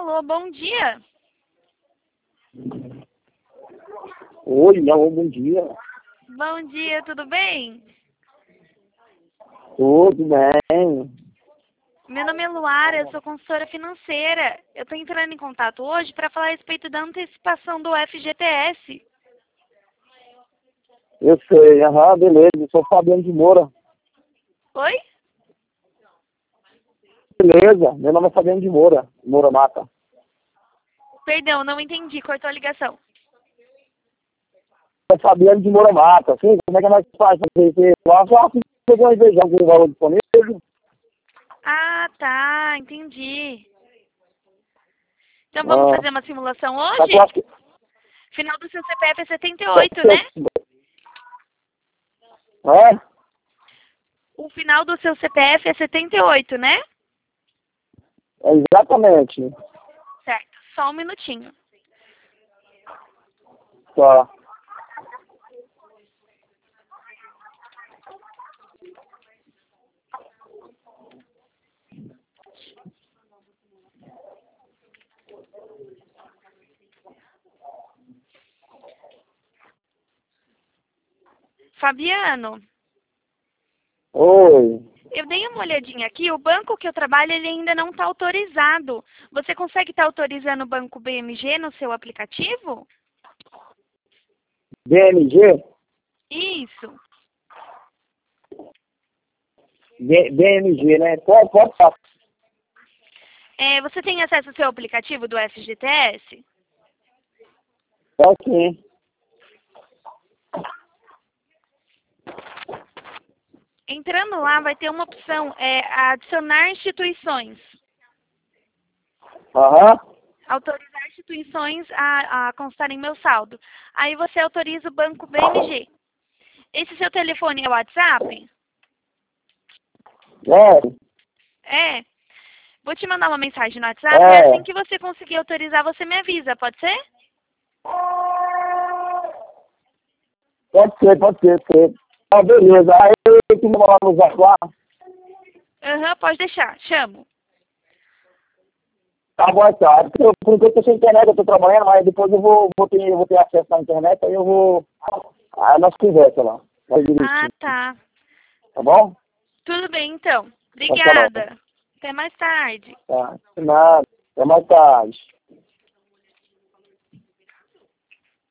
Alô, bom dia. Oi, alô, bom dia. Bom dia, tudo bem? Tudo bem? Meu nome é Luara, eu sou consultora financeira. Eu estou entrando em contato hoje para falar a respeito da antecipação do FGTS. Eu sei, beleza, eu sou Fabiano de Moura. Oi? Beleza, meu nome é Fabiano de Moura, Moura Mata. Perdão, não entendi, cortou a ligação. É Fabiano de Moura Mata, assim, como é que nós faz pra fazer isso? Lá só pegou uma invejão com o valor disponível. Ah, tá, entendi. Então vamos fazer uma simulação Mas eu hoje? acho que... Final do seu CPF é 78, né? É? O final do seu CPF é 78, né? Exatamente. Certo, só um minutinho. Tá. Fabiano, Oi. eu dei uma olhadinha aqui, o banco que eu trabalho ele ainda não está autorizado. Você consegue estar autorizando o Banco BMG no seu aplicativo? BMG? Isso. BMG, né? Pode estar. Você tem acesso ao seu aplicativo do FGTS? Pode sim. Entrando lá, vai ter uma opção, adicionar instituições. Aham. Autorizar instituições a constar em meu saldo. Aí você autoriza o Banco BMG. Esse seu telefone é o WhatsApp? É. É. Vou te mandar uma mensagem no WhatsApp e assim que você conseguir autorizar, você me avisa, pode ser? Pode ser. Ah, beleza. Aí eu tenho que mandar no zap lá. Aham, pode deixar. Chamo. Tá bom, tá. Por enquanto eu tô sem internet, eu tô trabalhando, mas depois eu vou ter acesso à internet, aí eu vou. Aí nós conversa lá. Vai direitinho. Ah, tá. Tá bom? Tudo bem, então. Então, tá bom. Obrigada. Até mais tarde. Tá. De nada. Até mais tarde.